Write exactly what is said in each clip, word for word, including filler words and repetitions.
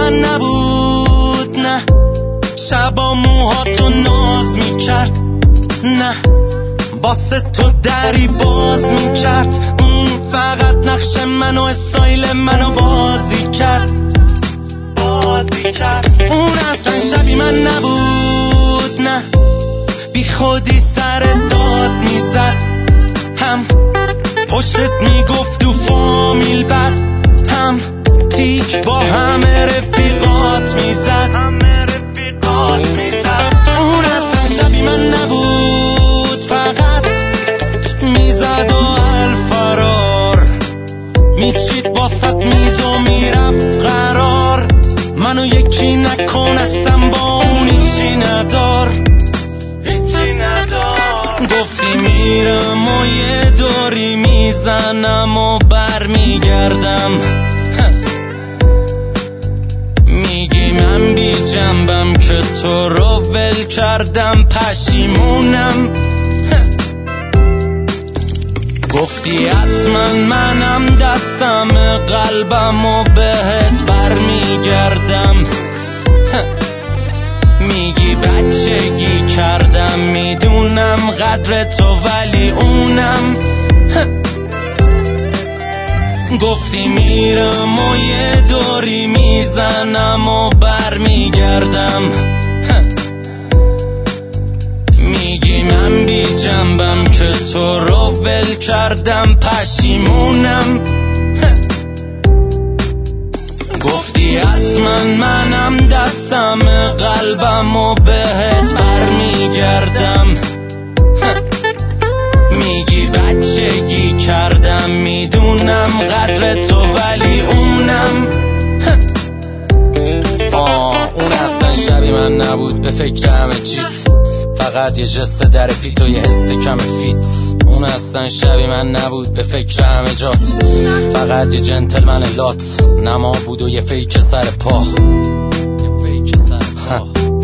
من نبود، نه شبا موهاتو ناز میکرد، نه واسه تو دری باز میکرد، اون فقط نقش منو استایل منو بازی کرد بازی کرد. اون اصلا شبی من نبود، نه بی خودی سر داد میزد، هم پشتت میگفت تو فامیل بر، هم تیک با همه رفیقات میزد همه رفیقات میزد. اون اصلا شبی من نبود، فقط میزد و الفرار میچید واسط میز و میرفت قرار، منو یکی نکن اصلا با اون هیچی ندار هیچی ندار. گفتی میرم و یه دوری میزنم و بر میگردم، میگی من بی جنبم که تو رو ول کردم پشیمونم. گفتی حتما منم دستم قلبم و بهت بر میگردم، میگی بچگی کردم میدونم قدر تو ولی اونم. گفتی میرم و یه دوری میزنم و بر میگردم، میگی من بی جنبم که تو رو ول کردم پشیمونم. گفتی حتما منم دستم قلبم و بهت بر میگردم، میگی بچگی کردم میدونم قدر تو ولی اونم. آه اون اصلا شبی من نبود، به فکر همه چیت، فقط یه جست در پیت و یه حس کم فیت. اون اصلا شبی من نبود، به فکر همه جات، فقط یه جنتلمن لات، نما بود و یه فیک سر پا یه فیک سر پا.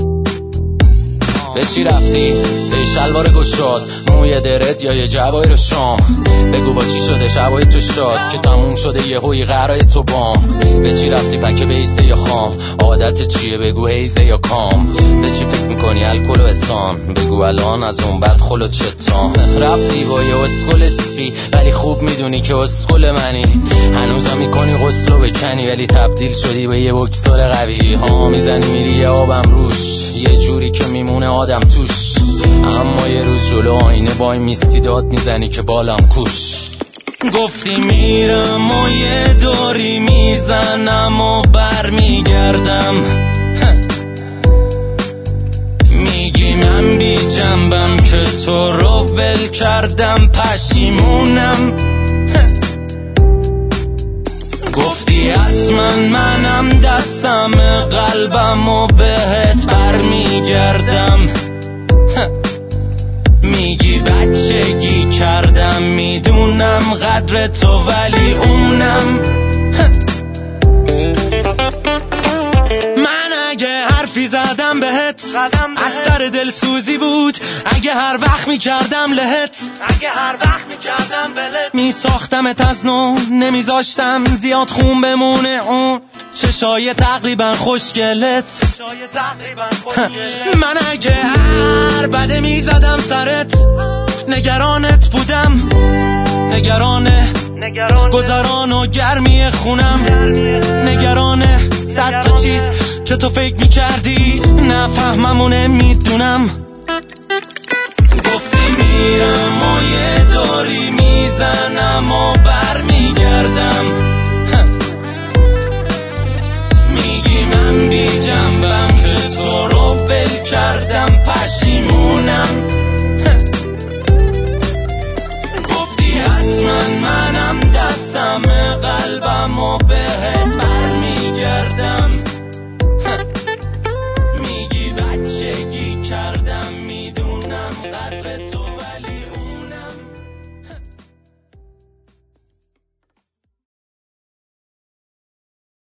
به چی رفتی؟ به شلوار گشاد، موی درد یا یه جوایر شام، بگو با چی شده شبای تو شاد که تموم شده یه هوی قرای تو بام. به چی رفتی پکه بیسته یا خام، عادت چیه بگو هیزه یا کام، به چی فکر میکنی الکل و اتام، بگو الان از اون بعد خلو چتام. رفتی با یه اسکل چی ولی خوب میدونی که اسکل منی، هنوزم میکنی غسلو بکنی ولی تبدیل شدی به یه بکسور قوی ها، میزنی میری یه آبم روش یه جوری که میمونه آدم توش، اما یه روز جلو آینه بای میستی داد میزنی که بالم کوش. گفتی میرم و یه دوری میزنم و بر میگردم، میگی من بی جنبم که تو رو ول کردم پشیمونم. گفتی حتما منم دستم قلبم و بهت بر میگردم، میگی بچگی کردم میدونم قدر تو ولی اونم. من اگه حرفی زدم بهت از سر دلسوزی بود، اگه هر وقت میکردم لهت اگه هر وقت میکردم بلت، میساختمت از نو نمیذاشتم زیاد خون بمونه اون چشای تقریبا خوشگلت. من اگه هر بده میزدم سرت، نگرانت بودم، نگرانه گذران و گرمی خونم، نگرانه صد تا چیز که تو فکر میکردی نفهممونه میدونم. گفتی میرم و یه دوری میزنم